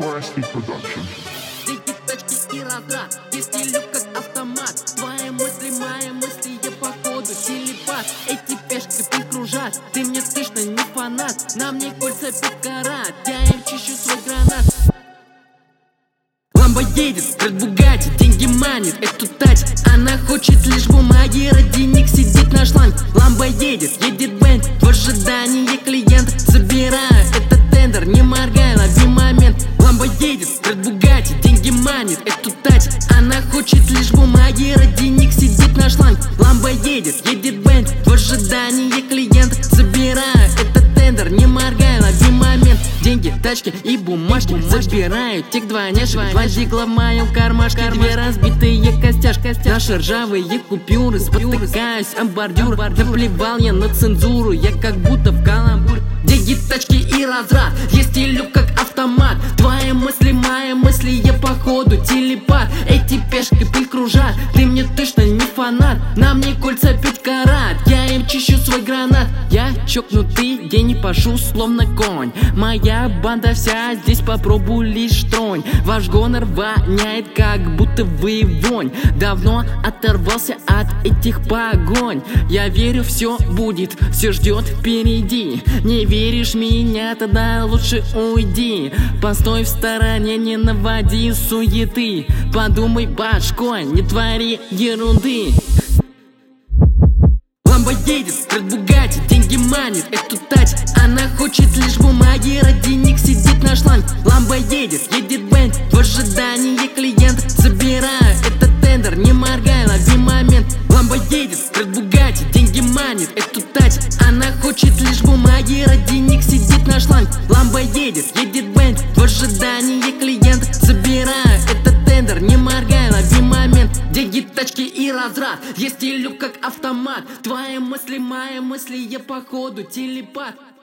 Nasty Production. Деньги, тачки и разрад, есть стилю как автомат. Твои мысли, мои мысли, я походу телепат. Эти пешки прикружат, ты мне точно не фанат. На мне кольца 5 карат, я им чищу свой гранат. Ламбо едет, Red Bugatti, деньги манит эту тать. Она хочет лишь бумаги, ради них сидит на шланг. Ламбо едет бенд, в ожидании клиент. Забираю этот тендер, не моргай, лови момент. Ламбо едет, Red Bugatti, деньги манит эту тать. Она хочет лишь бумаги, ради них сидит на шланг. Ламбо едет бенд, в ожидании клиент. Забираю этот тендер, не моргай, лови момент. Деньги, тачки и бумажки забираю тех двойняшек. Два дигла в моем кармашке, две разбитые костяшки. Наши ржавые купюры, спотыкаюсь об бордюр. Наплевал я на цензуру, я как будто в каламбуре. Деньги, тачки и разрад, есть стилю как автомат. Твои мысли, мои мысли, я походу телепат. Эти пешки пыль кружат, ты мне точно не фанат. На мне кольца 5 карат, я им чищу свой гранат. Я чокнутый, гений, пашу словно конь. Моя банда вся здесь, попробуй лишь тронь. Ваш гонор воняет, как будто вы вонь. Давно оторвался от этих погонь. Я верю, все будет, все ждет впереди. Не веришь меня, тогда лучше уйди. Постой в стороне, не наводи суеты. Подумай башкой, не твори ерунды. Ламбо едет, Red Bugatti, деньги манит эту тать. Она хочет лишь бумаги, ради них сидит на шланг. Ламбо едет бенд, в ожидании клиент. Забираю этот тендер, не моргай, лови момент. Ламбо едет, Red Bugatti, деньги манит эту тать. Она хочет лишь бумаги, ради них сидит на шланг. Ламбо едет бенд, в ожидании клиент. Забираю этот тендер, не моргай, лови момент. Деньги, тачки и разрад, есть стилю как автомат. Твои мысли, мои мысли, я походу телепат.